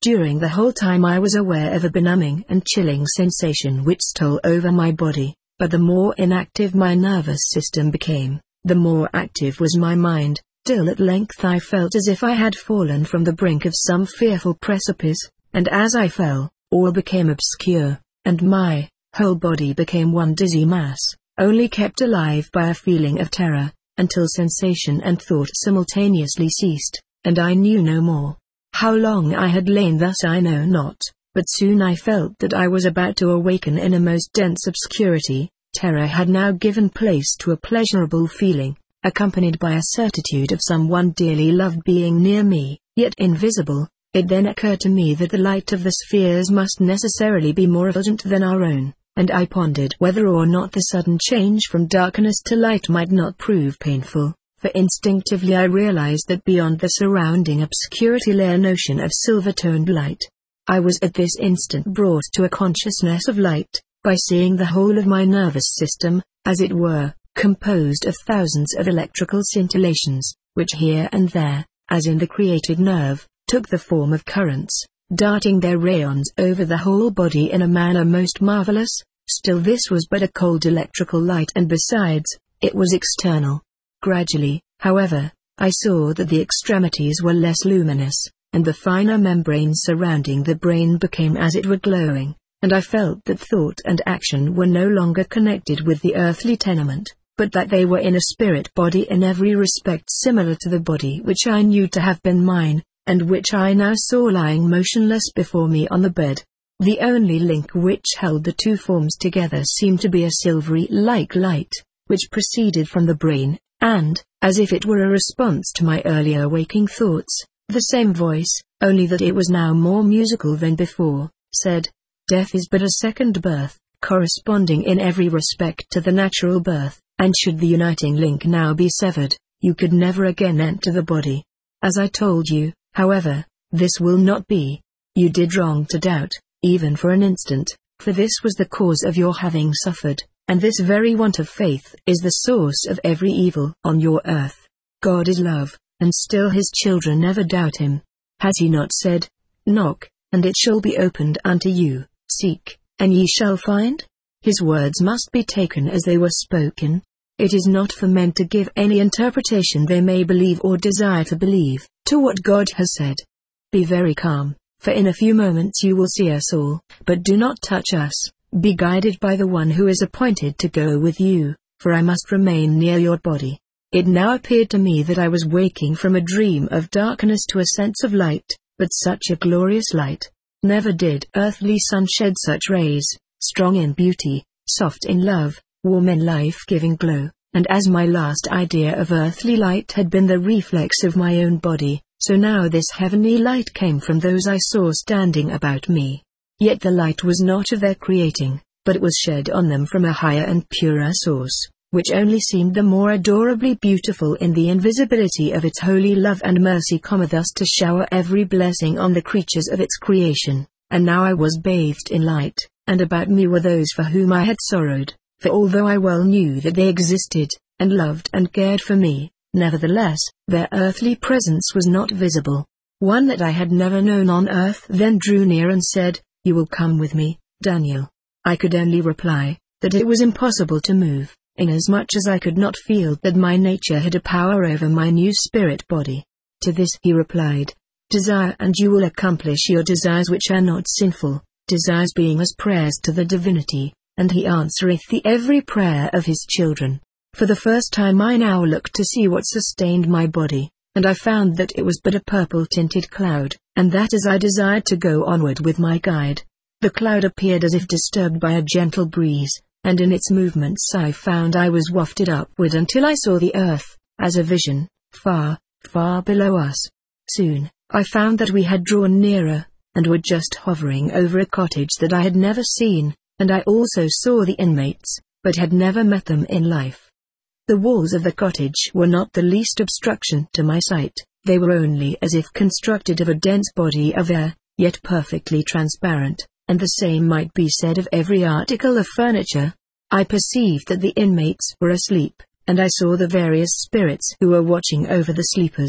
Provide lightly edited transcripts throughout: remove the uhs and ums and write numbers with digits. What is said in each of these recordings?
During the whole time I was aware of a benumbing and chilling sensation which stole over my body, but the more inactive my nervous system became, the more active was my mind, till at length I felt as if I had fallen from the brink of some fearful precipice, and as I fell, all became obscure, and my whole body became one dizzy mass, only kept alive by a feeling of terror, until sensation and thought simultaneously ceased, and I knew no more. How long I had lain thus I know not, but soon I felt that I was about to awaken in a most dense obscurity. Terror had now given place to a pleasurable feeling, accompanied by a certitude of some one dearly loved being near me, yet invisible. It then occurred to me that the light of the spheres must necessarily be more effulgent than our own, and I pondered whether or not the sudden change from darkness to light might not prove painful, for instinctively I realized that beyond the surrounding obscurity lay an ocean of silver-toned light. I was at this instant brought to a consciousness of light, by seeing the whole of my nervous system, as it were, composed of thousands of electrical scintillations, which here and there, as in the created nerve, took the form of currents, darting their rayons over the whole body in a manner most marvelous. Still this was but a cold electrical light, and besides, it was external. Gradually, however, I saw that the extremities were less luminous, and the finer membranes surrounding the brain became as it were glowing, and I felt that thought and action were no longer connected with the earthly tenement, but that they were in a spirit body in every respect similar to the body which I knew to have been mine, and which I now saw lying motionless before me on the bed. The only link which held the two forms together seemed to be a silvery-like light, which proceeded from the brain, and, as if it were a response to my earlier waking thoughts, the same voice, only that it was now more musical than before, said, "Death is but a second birth, corresponding in every respect to the natural birth, and should the uniting link now be severed, you could never again enter the body. As I told you, however, this will not be. You did wrong to doubt, even for an instant, for this was the cause of your having suffered, and this very want of faith is the source of every evil on your earth. God is love, and still his children never doubt him. Has he not said, 'Knock, and it shall be opened unto you, seek, and ye shall find'? His words must be taken as they were spoken. It is not for men to give any interpretation they may believe or desire to believe, to what God has said. Be very calm, for in a few moments you will see us all, but do not touch us. Be guided by the one who is appointed to go with you, for I must remain near your body." It now appeared to me that I was waking from a dream of darkness to a sense of light, but such a glorious light. Never did earthly sun shed such rays, strong in beauty, soft in love, warm in life-giving glow, and as my last idea of earthly light had been the reflex of my own body, so now this heavenly light came from those I saw standing about me. Yet the light was not of their creating, but it was shed on them from a higher and purer source, which only seemed the more adorably beautiful in the invisibility of its holy love and mercy, thus to shower every blessing on the creatures of its creation. And now I was bathed in light, and about me were those for whom I had sorrowed. For although I well knew that they existed, and loved and cared for me, nevertheless, their earthly presence was not visible. One that I had never known on earth then drew near and said, "You will come with me, Daniel." I could only reply, that it was impossible to move, inasmuch as I could not feel that my nature had a power over my new spirit body. To this he replied, "Desire and you will accomplish your desires which are not sinful, desires being as prayers to the divinity, and he answereth the every prayer of his children." For the first time I now looked to see what sustained my body, and I found that it was but a purple-tinted cloud, and that as I desired to go onward with my guide, the cloud appeared as if disturbed by a gentle breeze, and in its movements I found I was wafted upward until I saw the earth, as a vision, far, far below us. Soon, I found that we had drawn nearer, and were just hovering over a cottage that I had never seen, and I also saw the inmates, but had never met them in life. The walls of the cottage were not the least obstruction to my sight, they were only as if constructed of a dense body of air, yet perfectly transparent, and the same might be said of every article of furniture. I perceived that the inmates were asleep, and I saw the various spirits who were watching over the sleepers.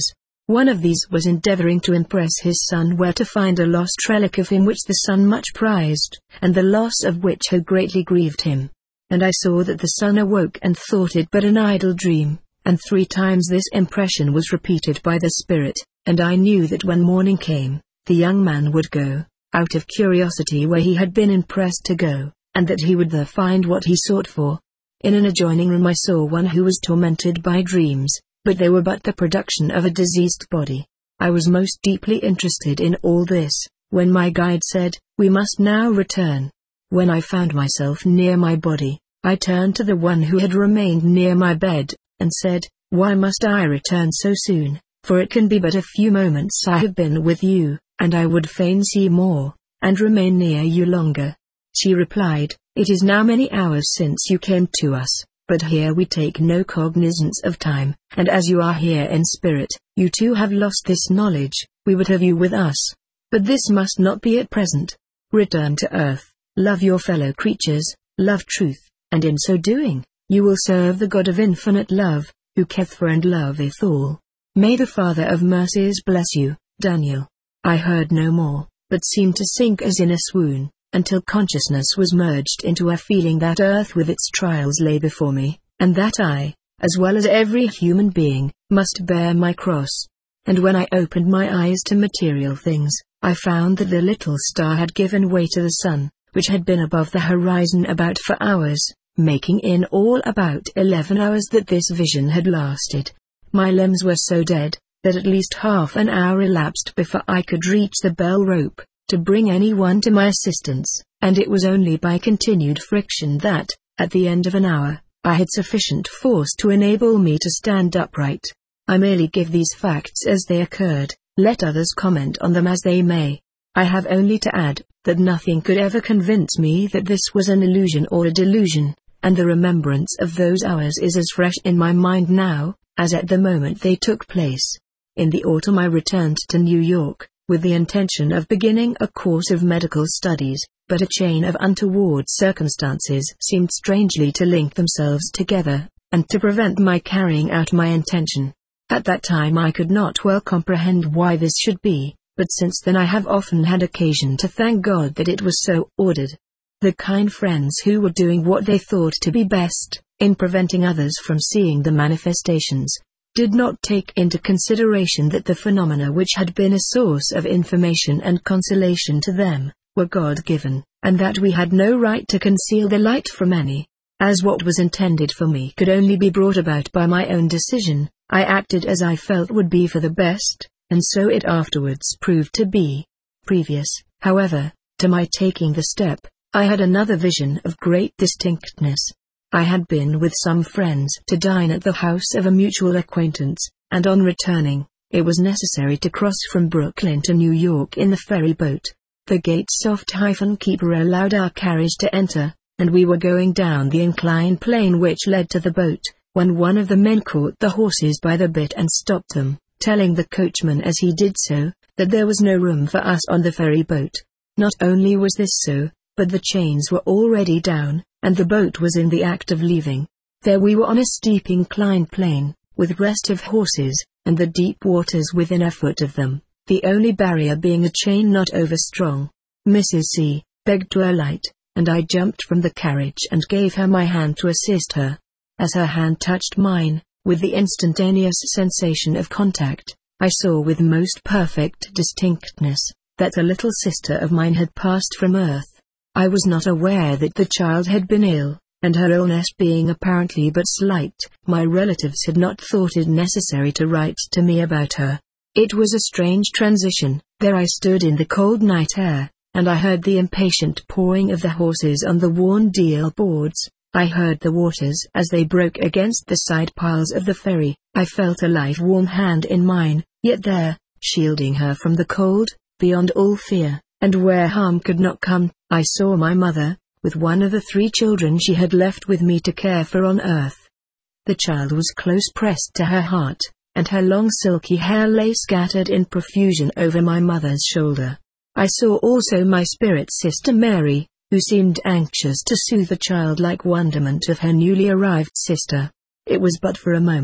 One of these was endeavoring to impress his son where to find a lost relic of him which the son much prized, and the loss of which had greatly grieved him. And I saw that the son awoke and thought it but an idle dream, and 3 times this impression was repeated by the spirit, and I knew that when morning came, the young man would go, out of curiosity where he had been impressed to go, and that he would there find what he sought for. In an adjoining room I saw one who was tormented by dreams, but they were but the production of a diseased body. I was most deeply interested in all this, when my guide said, "We must now return." When I found myself near my body, I turned to the one who had remained near my bed, and said, "Why must I return so soon? For it can be but a few moments I have been with you, and I would fain see more, and remain near you longer." She replied, "It is now many hours since you came to us, but here we take no cognizance of time, and as you are here in spirit, you too have lost this knowledge. We would have you with us. But this must not be at present. Return to earth, love your fellow creatures, love truth, and in so doing, you will serve the God of infinite love, who careth for and loveth all. May the Father of mercies bless you, Daniel." I heard no more, but seemed to sink as in a swoon, until consciousness was merged into a feeling that earth with its trials lay before me, and that I, as well as every human being, must bear my cross. And when I opened my eyes to material things, I found that the little star had given way to the sun, which had been above the horizon about 4 hours, making in all about 11 hours that this vision had lasted. My limbs were so dead, that at least half an hour elapsed before I could reach the bell rope, to bring anyone to my assistance, and it was only by continued friction that, at the end of an hour, I had sufficient force to enable me to stand upright. I merely give these facts as they occurred, let others comment on them as they may. I have only to add, that nothing could ever convince me that this was an illusion or a delusion, and the remembrance of those hours is as fresh in my mind now, as at the moment they took place. In the autumn I returned to New York, with the intention of beginning a course of medical studies, but a chain of untoward circumstances seemed strangely to link themselves together, and to prevent my carrying out my intention. At that time I could not well comprehend why this should be, but since then I have often had occasion to thank God that it was so ordered. The kind friends who were doing what they thought to be best, in preventing others from seeing the manifestations, did not take into consideration that the phenomena which had been a source of information and consolation to them, were God-given, and that we had no right to conceal the light from any. As what was intended for me could only be brought about by my own decision, I acted as I felt would be for the best, and so it afterwards proved to be. Previous, however, to my taking the step, I had another vision of great distinctness. I had been with some friends to dine at the house of a mutual acquaintance, and on returning, it was necessary to cross from Brooklyn to New York in the ferry boat. The gate-keeper allowed our carriage to enter, and we were going down the inclined plane which led to the boat, when one of the men caught the horses by the bit and stopped them, telling the coachman as he did so, that there was no room for us on the ferry boat. Not only was this so, but the chains were already down, and the boat was in the act of leaving. There we were on a steep inclined plane, with rest of horses, and the deep waters within a foot of them, the only barrier being a chain not over strong. Mrs. C. begged to alight, and I jumped from the carriage and gave her my hand to assist her. As her hand touched mine, with the instantaneous sensation of contact, I saw with most perfect distinctness, that a little sister of mine had passed from earth. I was not aware that the child had been ill, and her illness being apparently but slight, my relatives had not thought it necessary to write to me about her. It was a strange transition. There I stood in the cold night air, and I heard the impatient pawing of the horses on the worn deal boards. I heard the waters as they broke against the side piles of the ferry. I felt a life warm hand in mine, yet there, shielding her from the cold, beyond all fear, and where harm could not come, I saw my mother, with one of the 3 children she had left with me to care for on earth. The child was close pressed to her heart, and her long silky hair lay scattered in profusion over my mother's shoulder. I saw also my spirit sister Mary, who seemed anxious to soothe the childlike wonderment of her newly arrived sister. It was but for a moment,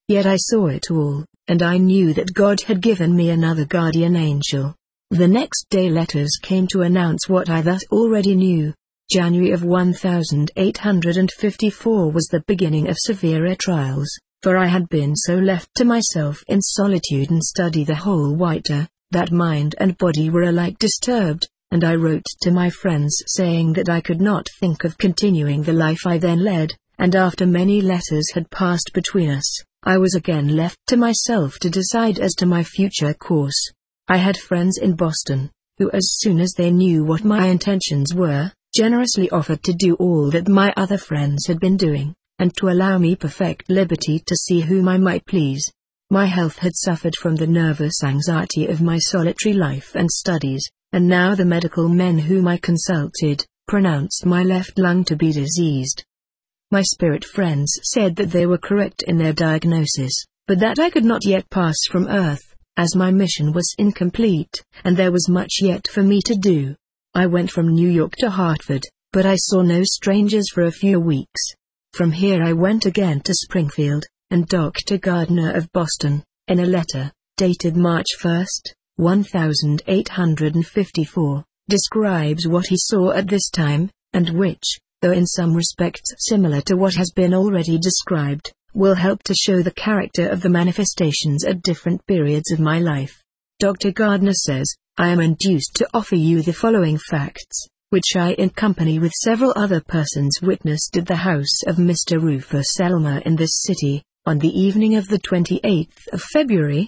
Yet I saw it all, and I knew that God had given me another guardian angel. The next day letters came to announce what I thus already knew. January of 1854 was the beginning of severer trials, for I had been so left to myself in solitude and study the whole whiter, that mind and body were alike disturbed, and I wrote to my friends saying that I could not think of continuing the life I then led, and after many letters had passed between us, I was again left to myself to decide as to my future course. I had friends in Boston, who as soon as they knew what my intentions were, generously offered to do all that my other friends had been doing, and to allow me perfect liberty to see whom I might please. My health had suffered from the nervous anxiety of my solitary life and studies, and now the medical men whom I consulted, pronounced my left lung to be diseased. My spirit friends said that they were correct in their diagnosis, but that I could not yet pass from earth, as my mission was incomplete, and there was much yet for me to do. I went from New York to Hartford, but I saw no strangers for a few weeks. From here I went again to Springfield, and Dr. Gardner of Boston, in a letter, dated March 1, 1854, describes what he saw at this time, and which, though in some respects similar to what has been already described, will help to show the character of the manifestations at different periods of my life. Dr. Gardner says, I am induced to offer you the following facts, which I in company with several other persons witnessed at the house of Mr. Rufus Elmer in this city, on the evening of the 28th of February,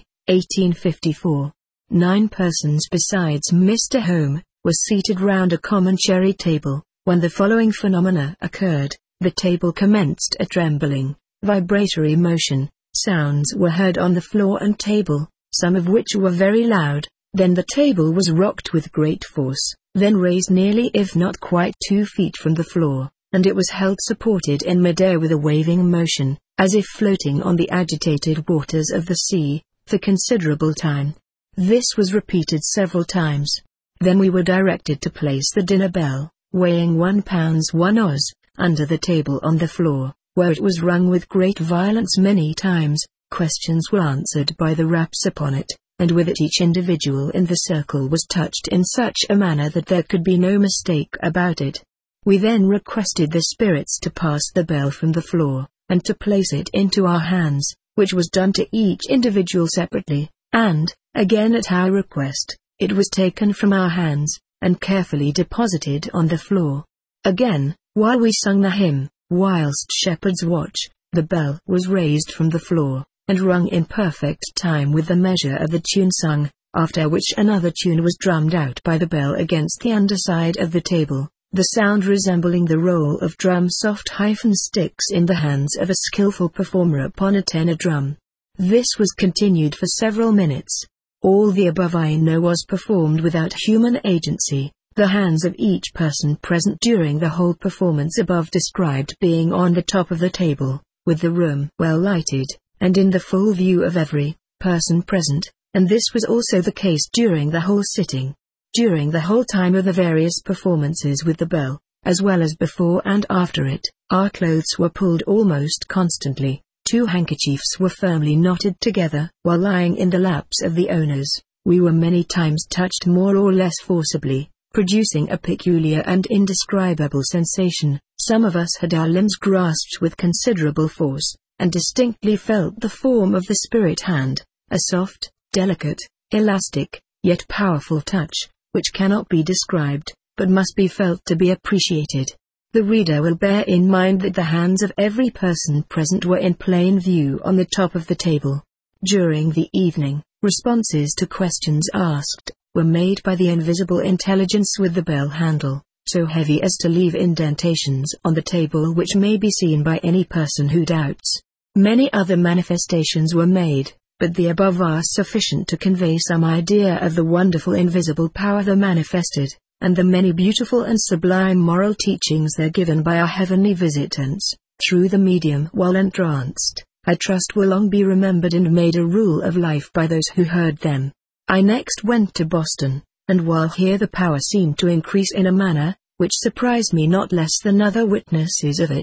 1854. 9 persons besides Mr. Home were seated round a common cherry table, when the following phenomena occurred. The table commenced a trembling, vibratory motion, sounds were heard on the floor and table, some of which were very loud, then the table was rocked with great force, then raised nearly if not quite 2 feet from the floor, and it was held supported in midair with a waving motion, as if floating on the agitated waters of the sea, for considerable time. This was repeated several times. Then we were directed to place the dinner bell, weighing 1 pound 1 oz, under the table on the floor, where it was rung with great violence many times. Questions were answered by the raps upon it, and with it each individual in the circle was touched in such a manner that there could be no mistake about it. We then requested the spirits to pass the bell from the floor, and to place it into our hands, which was done to each individual separately, and, again at our request, it was taken from our hands, and carefully deposited on the floor. Again, while we sung the hymn, whilst shepherds watch, the bell was raised from the floor, and rung in perfect time with the measure of the tune sung, after which another tune was drummed out by the bell against the underside of the table, the sound resembling the roll of drum soft sticks in the hands of a skillful performer upon a tenor drum. This was continued for several minutes. All the above I know was performed without human agency, the hands of each person present during the whole performance above described being on the top of the table, with the room well lighted, and in the full view of every person present, and this was also the case during the whole sitting. During the whole time of the various performances with the bell, as well as before and after it, our clothes were pulled almost constantly. 2 handkerchiefs were firmly knotted together while lying in the laps of the owners. We were many times touched more or less forcibly, producing a peculiar and indescribable sensation. Some of us had our limbs grasped with considerable force, and distinctly felt the form of the spirit hand, a soft, delicate, elastic, yet powerful touch, which cannot be described, but must be felt to be appreciated. The reader will bear in mind that the hands of every person present were in plain view on the top of the table. During the evening, responses to questions asked were made by the invisible intelligence with the bell handle, so heavy as to leave indentations on the table which may be seen by any person who doubts. Many other manifestations were made, but the above are sufficient to convey some idea of the wonderful invisible power there manifested, and the many beautiful and sublime moral teachings there given by our heavenly visitants, through the medium while entranced, I trust will long be remembered and made a rule of life by those who heard them. I next went to Boston, and while here the power seemed to increase in a manner which surprised me not less than other witnesses of it.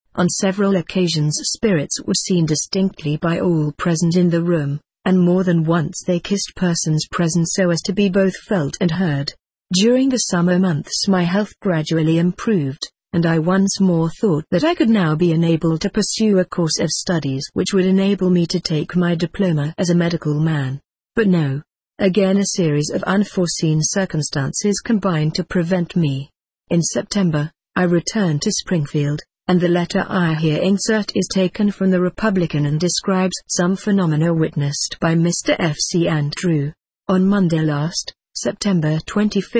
On several occasions spirits were seen distinctly by all present in the room, and more than once they kissed persons present so as to be both felt and heard. During the summer months my health gradually improved, and I once more thought that I could now be enabled to pursue a course of studies which would enable me to take my diploma as a medical man. But no. Again a series of unforeseen circumstances combined to prevent me. In September, I returned to Springfield, and the letter I here insert is taken from the Republican and describes some phenomena witnessed by Mr. F. C. Andrew. On Monday last, September 25,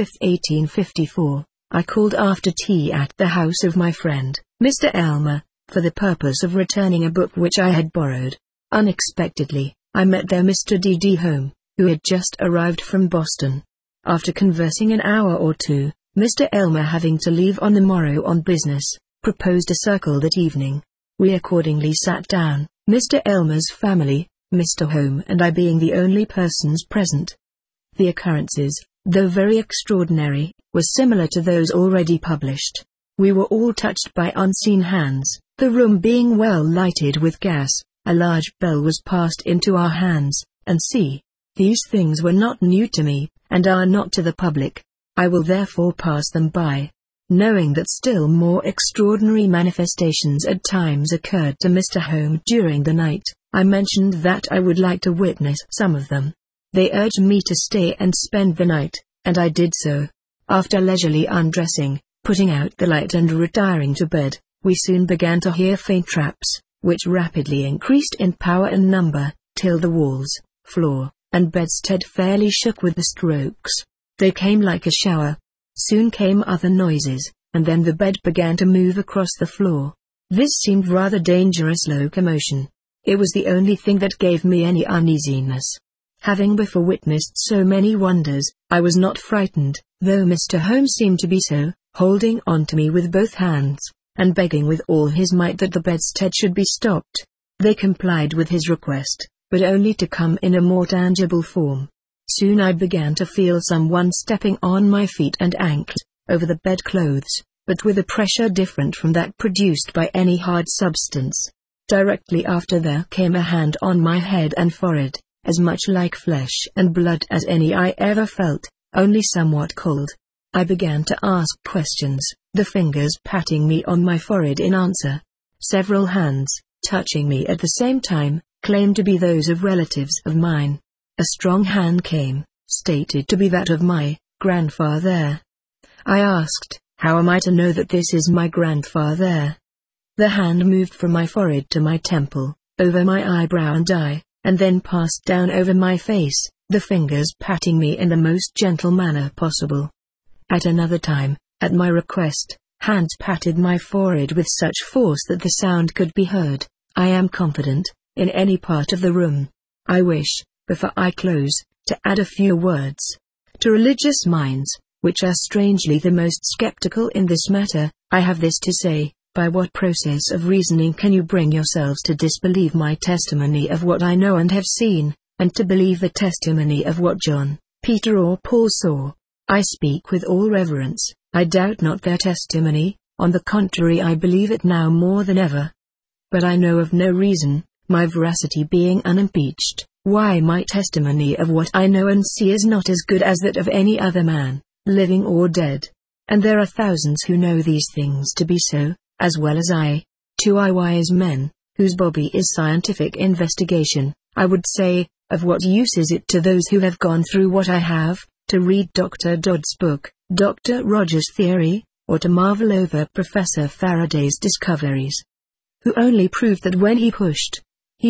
1854, I called after tea at the house of my friend, Mr. Elmer, for the purpose of returning a book which I had borrowed. Unexpectedly, I met there Mr. D. D. Home, who had just arrived from Boston. After conversing an hour or two, Mr. Elmer, having to leave on the morrow on business, proposed a circle that evening. We accordingly sat down, Mr. Elmer's family, Mr. Home and I being the only persons present. The occurrences, though very extraordinary, were similar to those already published. We were all touched by unseen hands. The room being well lighted with gas, a large bell was passed into our hands, and see, these things were not new to me, and are not to the public. I will therefore pass them by. Knowing that still more extraordinary manifestations at times occurred to Mr. Home during the night, I mentioned that I would like to witness some of them. They urged me to stay and spend the night, and I did so. After leisurely undressing, putting out the light and retiring to bed, we soon began to hear faint raps, which rapidly increased in power and number, till the walls, floor, and bedstead fairly shook with the strokes. They came like a shower. Soon came other noises, and then the bed began to move across the floor. This seemed rather dangerous locomotion. It was the only thing that gave me any uneasiness. Having before witnessed so many wonders, I was not frightened, though Mr. Holmes seemed to be so, holding on to me with both hands, and begging with all his might that the bedstead should be stopped. They complied with his request, but only to come in a more tangible form. Soon I began to feel someone stepping on my feet and ankles, over the bedclothes, but with a pressure different from that produced by any hard substance. Directly after there came a hand on my head and forehead, as much like flesh and blood as any I ever felt, only somewhat cold. I began to ask questions, the fingers patting me on my forehead in answer. Several hands, touching me at the same time, claimed to be those of relatives of mine. A strong hand came, stated to be that of my grandfather. I asked, how am I to know that this is my grandfather? The hand moved from my forehead to my temple, over my eyebrow and eye, and then passed down over my face, the fingers patting me in the most gentle manner possible. At another time, at my request, hands patted my forehead with such force that the sound could be heard, I am confident, in any part of the room. I wish, before I close, to add a few words. To religious minds, which are strangely the most skeptical in this matter, I have this to say: by what process of reasoning can you bring yourselves to disbelieve my testimony of what I know and have seen, and to believe the testimony of what John, Peter or Paul saw? I speak with all reverence, I doubt not their testimony, on the contrary I believe it now more than ever. But I know of no reason, my veracity being unimpeached, why my testimony of what I know and see is not as good as that of any other man, living or dead. And there are thousands who know these things to be so, as well as I. To I wise men, whose hobby is scientific investigation, I would say, of what use is it to those who have gone through what I have, to read Dr. Dodd's book, Dr. Rogers' Theory, or to marvel over Professor Faraday's discoveries? Who only proved that when he pushed.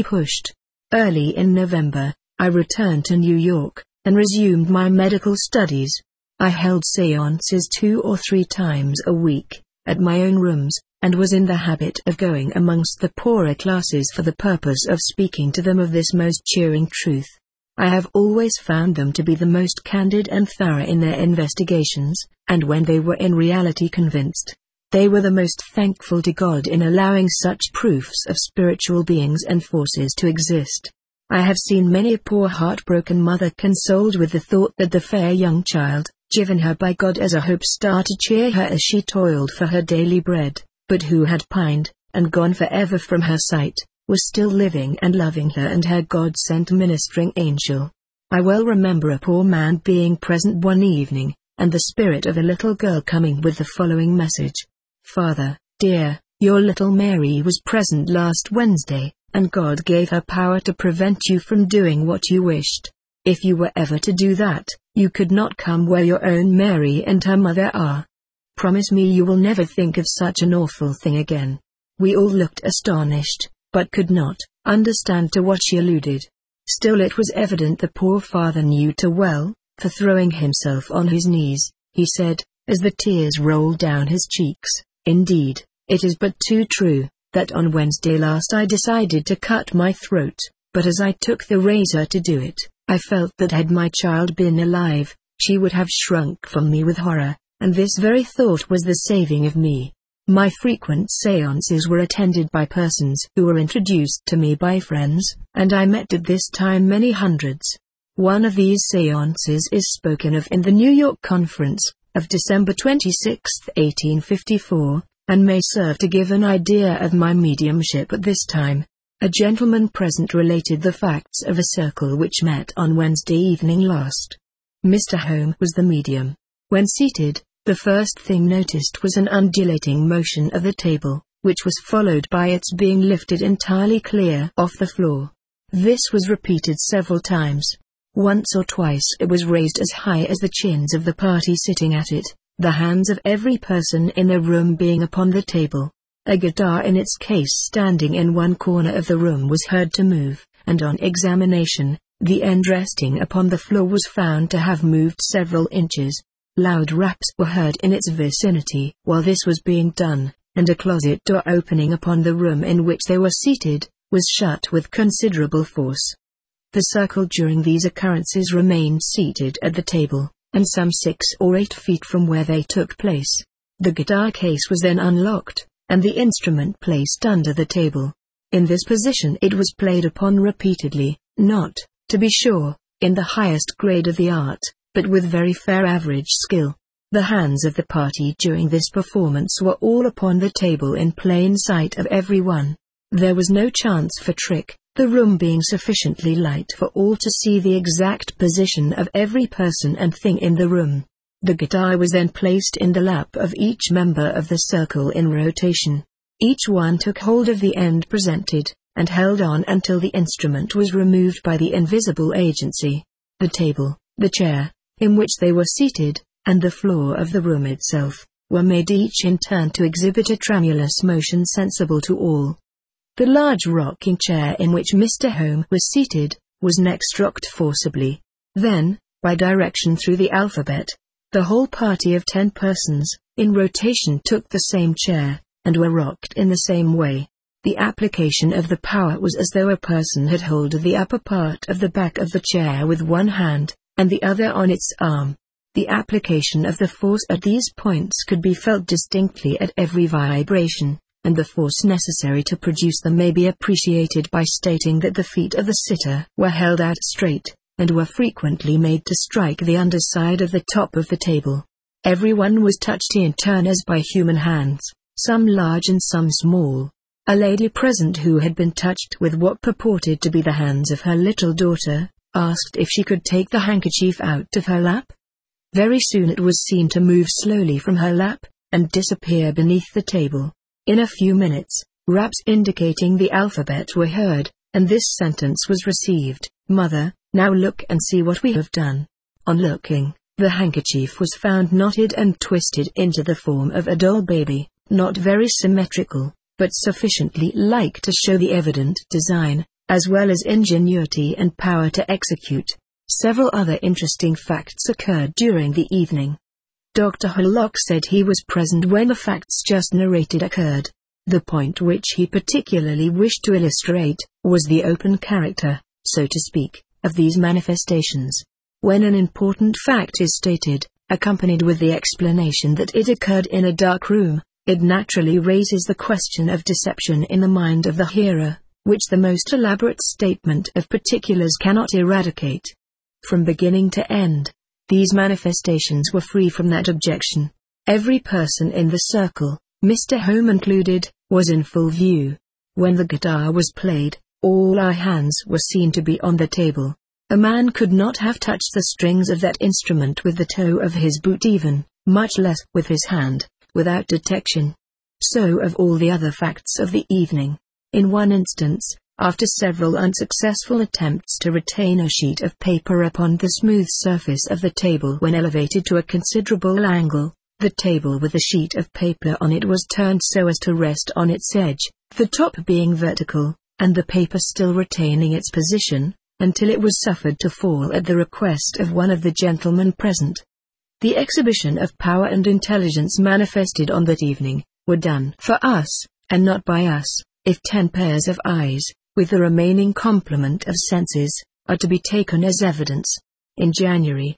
Early in November, I returned to New York, and resumed my medical studies. I held séances 2 or 3 times a week, at my own rooms, and was in the habit of going amongst the poorer classes for the purpose of speaking to them of this most cheering truth. I have always found them to be the most candid and thorough in their investigations, and when they were in reality convinced, they were the most thankful to God in allowing such proofs of spiritual beings and forces to exist. I have seen many a poor heartbroken mother consoled with the thought that the fair young child, given her by God as a hope star to cheer her as she toiled for her daily bread, but who had pined, and gone forever from her sight, was still living and loving her and her God-sent ministering angel. I well remember a poor man being present one evening, and the spirit of a little girl coming with the following message: "Father, dear, your little Mary was present last Wednesday, and God gave her power to prevent you from doing what you wished. If you were ever to do that, you could not come where your own Mary and her mother are. Promise me you will never think of such an awful thing again." We all looked astonished, but could not understand to what she alluded. Still it was evident the poor father knew too well, for throwing himself on his knees, he said, as the tears rolled down his cheeks, "Indeed, it is but too true, that on Wednesday last I decided to cut my throat, but as I took the razor to do it, I felt that had my child been alive, she would have shrunk from me with horror, and this very thought was the saving of me. My frequent séances were attended by persons who were introduced to me by friends, and I met at this time many hundreds. One of these séances is spoken of in the New York Conference of December 26, 1854, and may serve to give an idea of my mediumship at this time. A gentleman present related the facts of a circle which met on Wednesday evening last. Mr. Home was the medium. When seated, the first thing noticed was an undulating motion of the table, which was followed by its being lifted entirely clear off the floor. This was repeated several times. Once or twice it was raised as high as the chins of the party sitting at it, the hands of every person in the room being upon the table. A guitar in its case standing in one corner of the room was heard to move, and on examination, the end resting upon the floor was found to have moved several inches. Loud raps were heard in its vicinity while this was being done, and a closet door opening upon the room in which they were seated, was shut with considerable force. The circle during these occurrences remained seated at the table, and some 6 or 8 feet from where they took place. The guitar case was then unlocked, and the instrument placed under the table. In this position it was played upon repeatedly, not, to be sure, in the highest grade of the art, but with very fair average skill. The hands of the party during this performance were all upon the table in plain sight of everyone. There was no chance for trick, the room being sufficiently light for all to see the exact position of every person and thing in the room. The guitar was then placed in the lap of each member of the circle in rotation. Each one took hold of the end presented, and held on until the instrument was removed by the invisible agency. The table, the chair, in which they were seated, and the floor of the room itself, were made each in turn to exhibit a tremulous motion sensible to all. The large rocking chair in which Mr. Home was seated, was next rocked forcibly. Then, by direction through the alphabet, the whole party of 10 persons, in rotation took the same chair, and were rocked in the same way. The application of the power was as though a person had hold of the upper part of the back of the chair with one hand, and the other on its arm. The application of the force at these points could be felt distinctly at every vibration, and the force necessary to produce them may be appreciated by stating that the feet of the sitter were held out straight, and were frequently made to strike the underside of the top of the table. Everyone was touched in turn as by human hands, some large and some small. A lady present who had been touched with what purported to be the hands of her little daughter, asked if she could take the handkerchief out of her lap. Very soon it was seen to move slowly from her lap, and disappear beneath the table. In a few minutes, raps indicating the alphabet were heard, and this sentence was received: "Mother, now look and see what we have done." On looking, the handkerchief was found knotted and twisted into the form of a doll baby, not very symmetrical, but sufficiently like to show the evident design, as well as ingenuity and power to execute. Several other interesting facts occurred during the evening. Dr. Hullock said he was present when the facts just narrated occurred. The point which he particularly wished to illustrate was the open character, so to speak, of these manifestations. When an important fact is stated, accompanied with the explanation that it occurred in a dark room, it naturally raises the question of deception in the mind of the hearer, which the most elaborate statement of particulars cannot eradicate. From beginning to end, these manifestations were free from that objection. Every person in the circle, Mr. Home included, was in full view. When the guitar was played, all our hands were seen to be on the table. A man could not have touched the strings of that instrument with the toe of his boot even, much less with his hand, without detection. So of all the other facts of the evening. In one instance, after several unsuccessful attempts to retain a sheet of paper upon the smooth surface of the table when elevated to a considerable angle, the table with the sheet of paper on it was turned so as to rest on its edge, the top being vertical, and the paper still retaining its position, until it was suffered to fall at the request of one of the gentlemen present. The exhibition of power and intelligence manifested on that evening, were done for us, and not by us, if 10 pairs of eyes, with the remaining complement of senses, are to be taken as evidence. In January,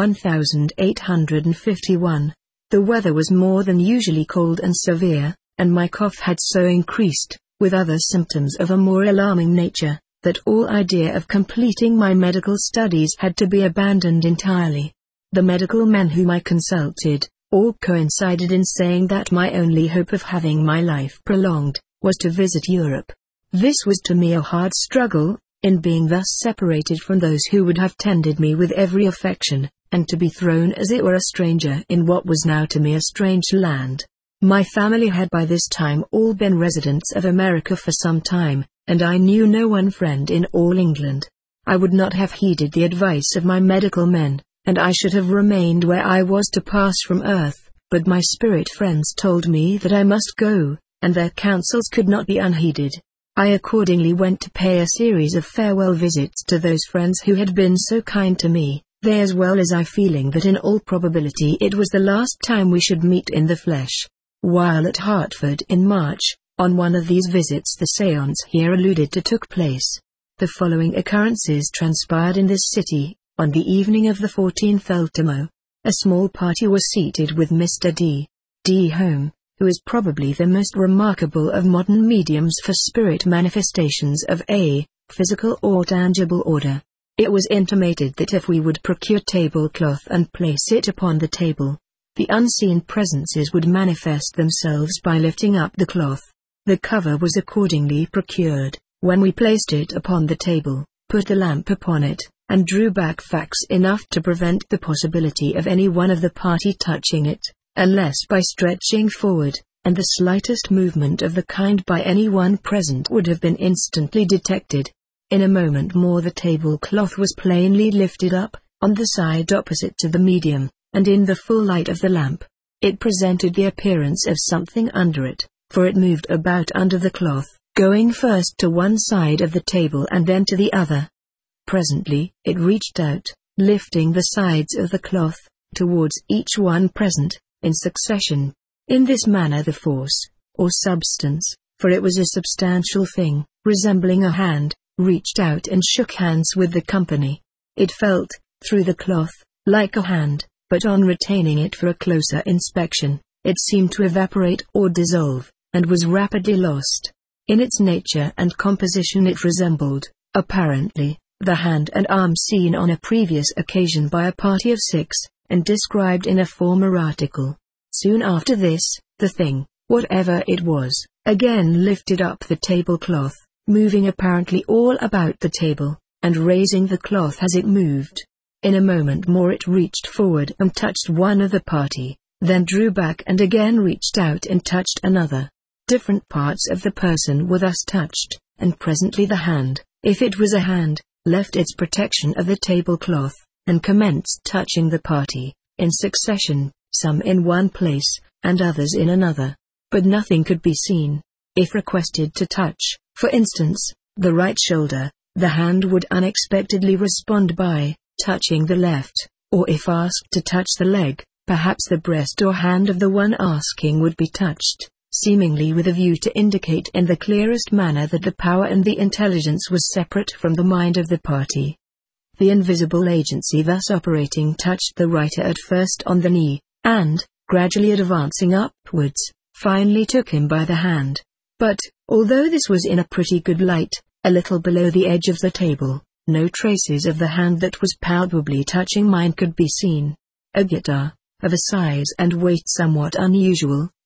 1851, the weather was more than usually cold and severe, and my cough had so increased, with other symptoms of a more alarming nature, that all idea of completing my medical studies had to be abandoned entirely. The medical men whom I consulted, all coincided in saying that my only hope of having my life prolonged, was to visit Europe. This was to me a hard struggle, in being thus separated from those who would have tended me with every affection, and to be thrown as it were a stranger in what was now to me a strange land. My family had by this time all been residents of America for some time, and I knew no one friend in all England. I would not have heeded the advice of my medical men, and I should have remained where I was to pass from earth, but my spirit friends told me that I must go, and their counsels could not be unheeded. I accordingly went to pay a series of farewell visits to those friends who had been so kind to me, they as well as I feeling that in all probability it was the last time we should meet in the flesh. While at Hartford in March, on one of these visits the séance here alluded to took place. The following occurrences transpired in this city, on the evening of the 14th ultimo. A small party was seated with Mr. D. Home, who is probably the most remarkable of modern mediums for spirit manifestations of a physical or tangible order. It was intimated that if we would procure tablecloth and place it upon the table, the unseen presences would manifest themselves by lifting up the cloth. The cover was accordingly procured. When we placed it upon the table, put a lamp upon it, and drew back facts enough to prevent the possibility of any one of the party touching it, unless by stretching forward, and the slightest movement of the kind by any one present would have been instantly detected. In a moment more the tablecloth was plainly lifted up, on the side opposite to the medium, and in the full light of the lamp, it presented the appearance of something under it, for it moved about under the cloth, going first to one side of the table and then to the other. Presently, it reached out, lifting the sides of the cloth, towards each one present, in succession. In this manner the force, or substance, for it was a substantial thing, resembling a hand, reached out and shook hands with the company. It felt, through the cloth, like a hand, but on retaining it for a closer inspection, it seemed to evaporate or dissolve, and was rapidly lost. In its nature and composition it resembled, apparently, the hand and arm seen on a previous occasion by a party of 6, and described in a former article. Soon after this, the thing, whatever it was, again lifted up the tablecloth, moving apparently all about the table, and raising the cloth as it moved. In a moment more it reached forward and touched one of the party, then drew back and again reached out and touched another. Different parts of the person were thus touched, and presently the hand, if it was a hand, left its protection of the tablecloth, and commenced touching the party, in succession, some in one place, and others in another. But nothing could be seen. If requested to touch, for instance, the right shoulder, the hand would unexpectedly respond by touching the left, or if asked to touch the leg, perhaps the breast or hand of the one asking would be touched, seemingly with a view to indicate in the clearest manner that the power and the intelligence was separate from the mind of the party. The invisible agency thus operating touched the writer at first on the knee, and, gradually advancing upwards, finally took him by the hand. But, although this was in a pretty good light, a little below the edge of the table, no traces of the hand that was palpably touching mine could be seen. A guitar, of a size and weight somewhat unusual,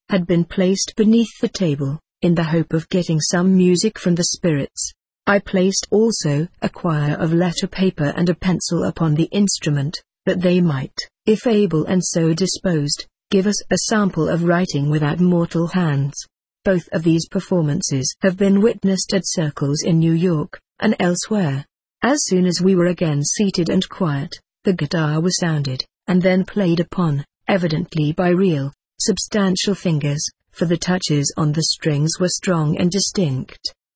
had been placed beneath the table, in the hope of getting some music from the spirits. I placed also a quire of letter paper and a pencil upon the instrument, that they might, if able and so disposed, give us a sample of writing without mortal hands. Both of these performances have been witnessed at circles in New York, and elsewhere. As soon as we were again seated and quiet, the guitar was sounded, and then played upon, evidently by real, substantial fingers, for the touches on the strings were strong and distinct.